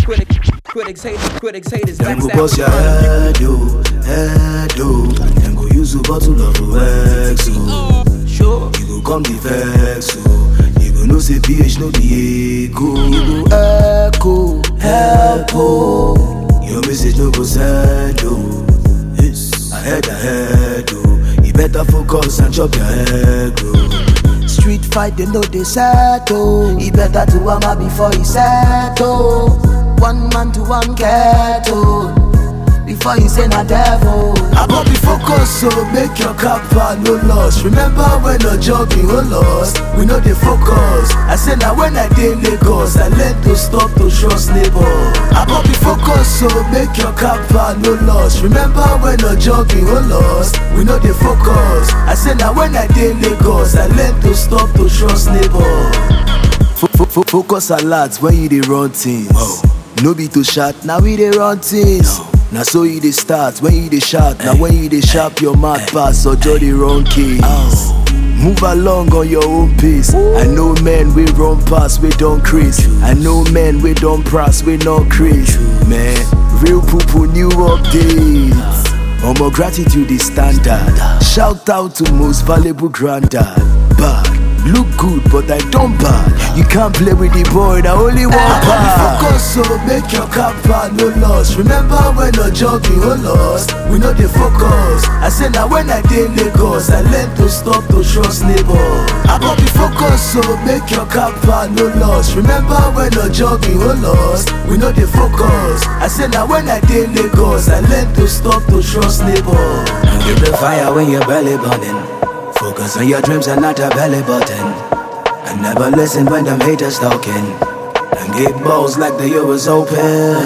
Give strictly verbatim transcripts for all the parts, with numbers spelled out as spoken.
Critics hate, critics hate is Them go bust your head, oh, head, oh. And them go use a bottle of X, oh. Sure, you go come the vex, oh. You go know say P H no be echo. You go echo, help, oh. Your message no go send, oh. Yes, ahead, ahead, oh. You better focus and chop your head, bro. Street fight, they know they settle. He better to hammer before he settle. One man to one ghetto before you say na devil. I got be focused, so make your kappa no loss. Remember when no jogging no lost. We know they focus. I say now when I dey Lagos, I learn to stop to trust neighbor. I got be focused, so make your kappa no loss. Remember when no jogging no lost. We know they focus. I say now when I dey Lagos, I learn to stop to trust neighbor. Focus a lot when you dey run things. Oh. No be to shout, now we dey run things. No. Now so you dey start, when you dey shout. Now when you dey sharp your mouth pass or draw the wrong case. Oh. Move along on your own pace. Ooh. I know men we run past, we don't craze. I know men we don't press, we not craze. Man, real poo-poo new updates. Omo gratitude is standard. Shout out to most valuable granddad. Bad. Look good, but I don't bad. You can't play with the boy, I only want bad. Focus, so make your kappa no loss. Remember when no jogging no lost. We know they focus. I say now when I dey Lagos, I learn to stop to trust neighbor. I got be focused, so make your kappa no loss. Remember when no jogging no lost. We know they focus. I say now when I dey Lagos, I learn to stop to trust neighbor. Keep the fire when your belly burning. Focus on your dreams and not a belly button. And never listen when them haters talking. And get balls like the year was open.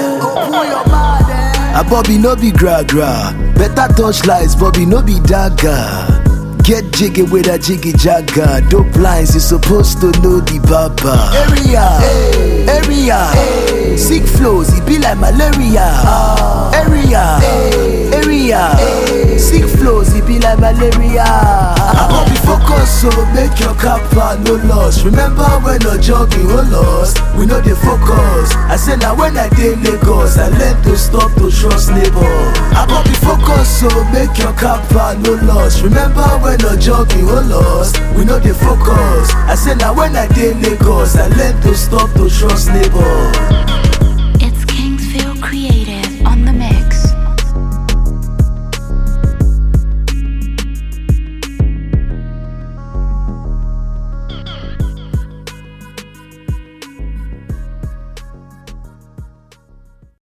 A Bobby no be gra gra. Better touch lights, Bobby no be dagger. Get jiggy with a jiggy jagger. Dope lines, you supposed to know the baba. Area, hey. Area, hey. Sick flows, it be like malaria. Oh. Area, hey. Area, hey. Sick flows, it be like malaria. I got be focused, so make your kappa no loss. Remember when no jogging no lost. We know they focus. I say now when I dey Lagos, I learn to stop to trust neighbor. I got be focused, so make your kappa no loss. Remember when no jogging no lost. We know they focus. I say now when I dey Lagos, I learn to stop to trust neighbor.